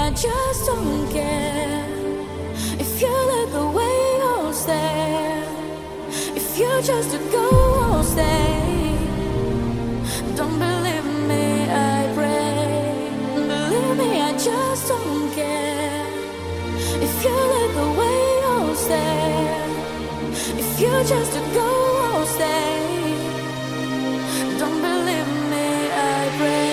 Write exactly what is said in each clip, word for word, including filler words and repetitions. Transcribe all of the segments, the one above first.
I just don't care. If you look away, I'll stare. If you just to go, I'll stay. Don't believe me, I pray. Believe me, I just don't care. If you look away, I'll stare. If you just to go, I'll stay. Don't believe me, I pray.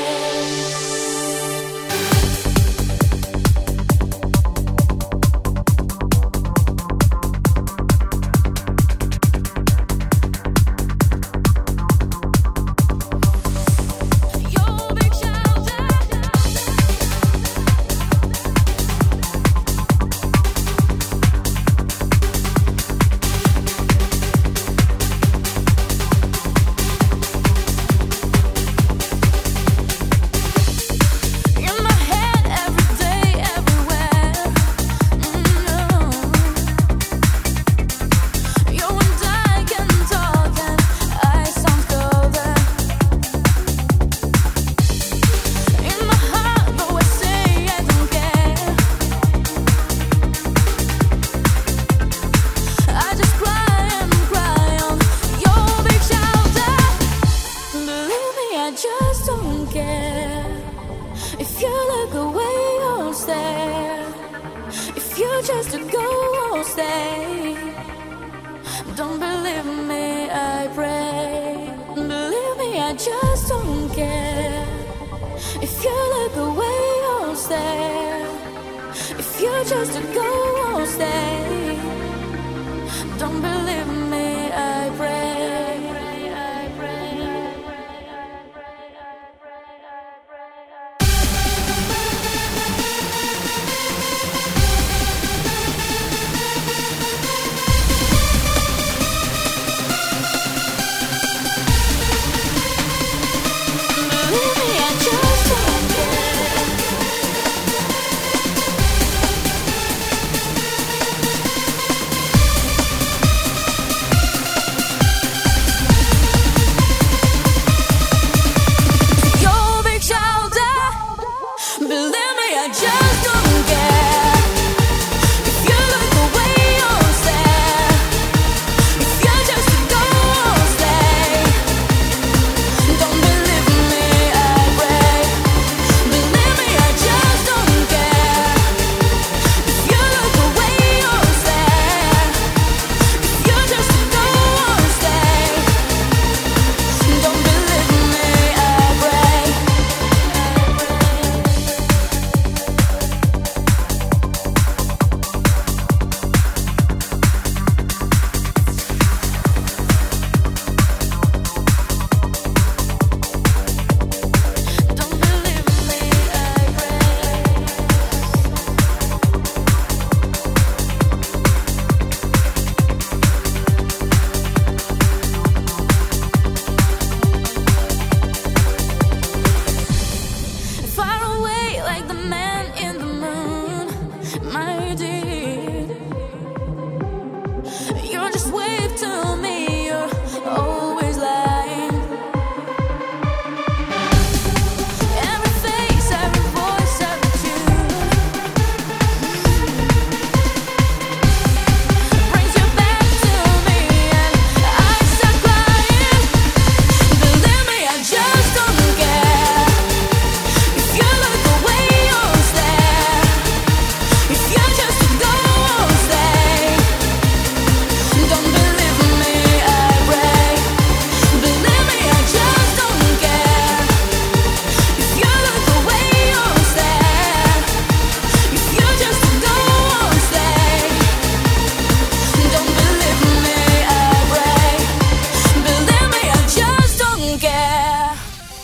My dear,